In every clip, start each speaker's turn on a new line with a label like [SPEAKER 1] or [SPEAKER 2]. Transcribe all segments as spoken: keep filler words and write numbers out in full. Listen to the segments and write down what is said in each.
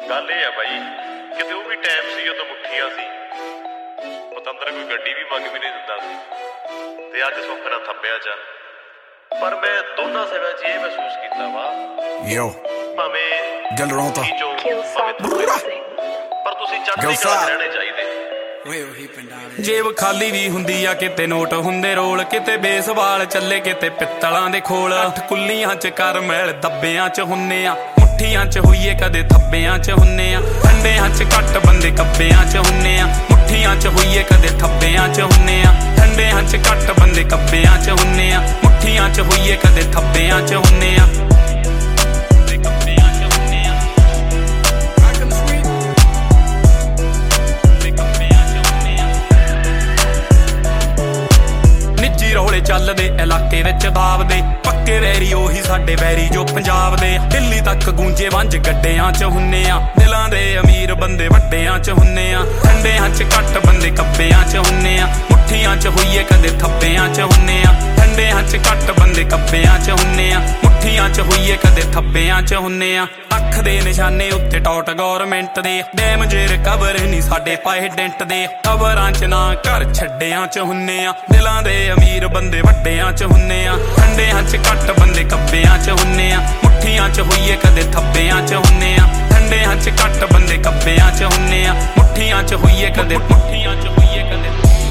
[SPEAKER 1] ਗੱਲ ਇਹ ਆ ਬਾਈ, ਕਿਤੇ ਉਹ ਵੀ ਟਾਈਮ ਸੀ ਜਦੋਂ ਮੁੱਠੀਆਂ ਸੀ, ਪਤੰਦਰ ਕੋਈ ਗੱਡੀ ਵੀ ਮੰਗ ਵੀ ਨਹੀਂ ਦਿੰਦਾ ਸੀ, ਤੇ ਅੱਜ ਸੁੱਖ ਨਾਲ ਥੱਬਿਆ ਜਾ। ਪਰ ਮੈਂ ਦੋਨਾਂ ਸਮਿਆਂ 'ਚ ਇਹ ਮਹਿਸੂਸ ਕੀਤਾ ਵਾ,
[SPEAKER 2] Yo,
[SPEAKER 1] ਭਾਵੇਂ
[SPEAKER 2] Galronta.
[SPEAKER 1] ਪਰ ਤੁਸੀਂ ਚੜ੍ਹਦੀ ਕਲਾ 'ਚ ਰਹਿਣੇ ਚਾਹੀਦੇ।
[SPEAKER 3] ਜੇਬ ਖਾਲੀ ਵੀ ਹੁੰਦੀ ਆ, ਕਿਤੇ ਨੋਟ ਹੁੰਦੇ ਰੋਲ, ਕਿਤੇ ਬੇਸਬਾਲ ਚੱਲੇ, ਕਿਤੇ ਪਿੱਤਲਾਂ ਦੇ ਖੋਲ। ਅੱਠ ਕੁੱਲੀਆਂ ਚ ਕਰ ਮੈਲ ਦੱਬਿਆਂ ਚ ਹੁੰਨੇ ਆ, ਮੁੱਠੀਆਂ ਚ ਹੋਈਏ ਕਦੇ ਥੱਬਿਆਂ ਚ ਹੁੰਨੇ ਆ। ਠੰਡਿਆਂ ਚ ਘੱਟ ਬੰਦੇ ਕੱਬਿਆਂ ਚ ਹੁੰਨੇ ਆ, ਮੁੱਠੀਆਂ ਚ ਹੋਈਏ ਕਦੇ ਥੱਬਿਆਂ ਚ ਹੁੰਨੇ ਆ। ਠੰਡਿਆਂ ਚ ਘੱਟ ਬੰਦੇ ਕੱਬਿਆਂ ਚ ਹੁੰਨੇ ਆ, ਮੁੱਠੀਆਂ ਚ ਹੋਈਏ ਕਦੇ ਥੱਬਿਆਂ ਚ ਹੁੰਨੇ ਆ। ਰੌਲੇ ਚੱਲਦੇ ਇਲਾਕੇ ਵਿੱਚ ਦਾਬਦੇ, ਪੱਕੇ ਵੈਰੀ ਉਹੀ ਸਾਡੇ ਵੈਰੀ ਜੋ ਪੰਜਾਬ ਦੇ। ਦਿੱਲੀ ਤੱਕ ਗੂੰਜੇ ਵੰਜ ਗੱਡਿਆਂ ਚ ਹੁੰਨੇ ਆ, ਦਿਲਾਂ ਦੇ ਅਮੀਰ ਬੰਦੇ ਵੱਡਿਆਂ ਚ ਹੁੰਨੇ ਆ। ਠੰਡਿਆਂ ਚ ਘੱਟ ਬੰਦੇ ਕੱਬਿਆਂ ਚ ਹੁੰਨੇ ਆ, ਮੁੱਠੀਆਂ ਚ ਹੋਈਏ ਕਦੇ ਥੱਬਿਆਂ ਚ ਹੁੰਨੇ ਆ। ਠੰਡਿਆਂ ਚ ਘੱਟ ਬੰਦੇ ਕੱਬਿਆਂ ਚ ਹੁੰਨੇ ਆ, ਮੁੱਠੀਆਂ ਚ ਹੋਈਏ ਕਦੇ ਥੱਬਿਆਂ ਚ ਹੁੰਨੇ ਆ। ਅੱਖ ਦੇ ਨਿਸ਼ਾਨੇ ਉੱਤੇ ਟੌਟ ਗੌਰਮੈਂਟ ਦੇ, ਡੈਮ ਜੇ ਰਿਕਵਰ ਨਹੀਂ ਸਾਡੇ ਪਾਏ ਡੈਂਟ ਦੇ। ਕਬਰਾਂ ਚ ਨਾ ਘਰ ਛੱਡਿਆਂ ਚ ਹੁੰਨੇ ਆ, ਦਿਲਾਂ ਦੇ ਅਮੀਰ ਬੰਦੇ ਵੱਡਿਆਂ ਚ ਹੁੰਨੇ ਆ। ਠੰਡਿਆਂ ਚ ਘੱਟ ਬੰਦੇ ਕੱਬਿਆਂ ਚ ਹੁੰਨੇ ਆ, ਮੁੱਠੀਆਂ ਚ ਹੋਈਏ ਕਦੇ ਥੱਬਿਆਂ ਚ ਹੁੰਨੇ ਆ। ਠੰਡਿਆਂ ਚ ਘੱਟ ਬੰਦੇ ਕੱਬਿਆਂ ਚ ਹੁੰਨੇ ਆ, ਮੁੱਠੀਆਂ ਚ ਹੋਈਏ ਕਦੇ ਮੁੱਠੀਆਂ ਚ ਹੋਈਏ ਕਦੇ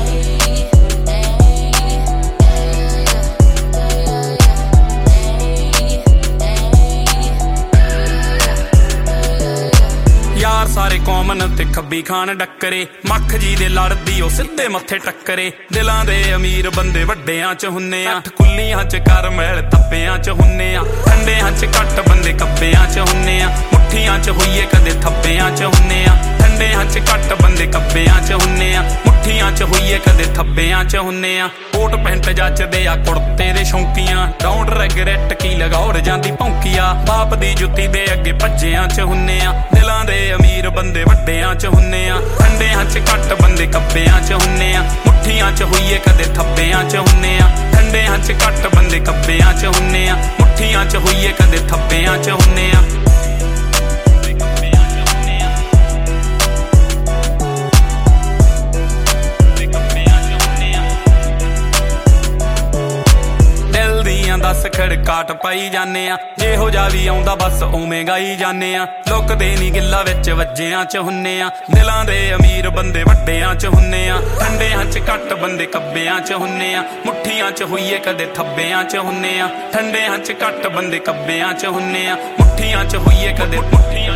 [SPEAKER 3] ਯਾਰ ਸਾਰੇ ਕਾਮਨ ਤੇ ਖੱਬੀ ਖਾਨ ਡੱਕਰੇ। ਮੱਖ ਜੀ ਦੇ ਲੜਦੀ ਉਹ ਸਿੱਧੇ ਮੱਥੇ ਟੱਕਰੇ, ਦਿਲਾਂ ਦੇ ਅਮੀਰ ਬੰਦੇ ਵੱਡਿਆਂ ਚ ਹੁੰਨੇ ਆ। ਅੱਠ ਕੁੱਲੀਆਂ ਚ ਕਰ ਮੈਲ ਥੱਬਿਆਂ ਚ ਹੁੰਨੇ ਆ, ਠੰਡਿਆਂ ਚ ਘੱਟ ਬੰਦੇ ਕੱਬਿਆਂ ਚ ਹੁੰਨੇ ਆ। ਮੁੱਠੀਆਂ ਚ ਹੋਈਏ ਕਦੇ ਥੱਬਿਆਂ ਚ ਹੁੰਨੇ ਆ, ਠੰਡਿਆਂ ਚ ਘੱਟ ਬੰਦੇ ਕੱਬਿਆਂ ਚ ਹੁੰਨੇ ਆ। ਮੁੱਠੀਆਂ ਚ ਹੋਈਏ ਕਦੇ ਥੱਬਿਆਂ ਚ ਹੁੰਨੇ ਆ। ਕੋਟ ਪੈਂਟ ਜੱਚਦੇ ਆ ਕੁੜਤੇ ਦੇ ਸ਼ੌਂਕੀਆਂ, ਡੋਂਟ ਰੈਗਰੈਟ ਕੀ ਲਗਾਉਰ ਜਾਂਦੀ ਭੌਂਕੀਆ। ਬਾਪ ਦੀ ਜੁੱਤੀ ਦੇ ਅੱਗੇ ਭੱਜਿਆਂ ਚ ਹੁੰਨੇ ਆ, ਦਿਲਾਂ ਦੇ ਅਮੀਰ ਬੰਦੇ ਵੱਡਿਆਂ ਚ ਹੁੰਨੇ ਆ। ਠੰਡਿਆਂ ਚ ਘੱਟ ਬੰਦੇ ਕੱਬਿਆਂ ਚ ਹੁੰਨੇ ਆ, ਮੁੱਠੀਆਂ ਚ ਹੋਈਏ ਕਦੇ ਥੱਬਿਆਂ ਚ ਹੁੰਨੇ ਆ। ਠੰਡਿਆਂ ਚ ਘੱਟ ਬੰਦੇ ਕੱਬਿਆਂ ਚ ਹੁੰਨੇ ਆ, ਮੁੱਠੀਆਂ ਚ ਹੋਈਏ ਕਦੇ ਥੱਬਿਆਂ ਚ ਹੁੰਨੇ ਆ। ਦਸ ਖੜਕਾਟ ਪਾਈ ਜਾਨੇ ਆ, ਜਿਹੋ ਜਾ ਵੀ ਆਉਂਦਾ ਬਸ ਉਵੇਂ ਗਾਈ ਜਾਨੇ ਆ। ਲੁਕਦੇ ਨੀ ਗਿੱਲਾ ਵਿੱਚ ਵੱਜਿਆਂ ਚ ਹੁੰਨੇ ਆ, ਦਿਲਾਂ ਦੇ ਅਮੀਰ ਬੰਦੇ ਵੱਡਿਆਂ ਚ ਹੁੰਨੇ ਆ। ਠੰਡਿਆਂ ਚ ਘੱਟ ਬੰਦੇ ਕੱਬਿਆਂ ਚ ਹੁੰਨੇ ਆ, ਮੁੱਠੀਆਂ ਚ ਹੋਈਏ ਕਦੇ ਥੱਬਿਆਂ ਚ ਹੁੰਨੇ ਆ। ਠੰਡਿਆਂ ਚ ਘੱਟ ਬੰਦੇ ਕੱਬਿਆਂ ਚ ਹੁੰਨੇ ਆ, ਮੁੱਠੀਆਂ ਚ ਹੋਈਏ ਕਦੇ ਮੁੱਠੀਆਂ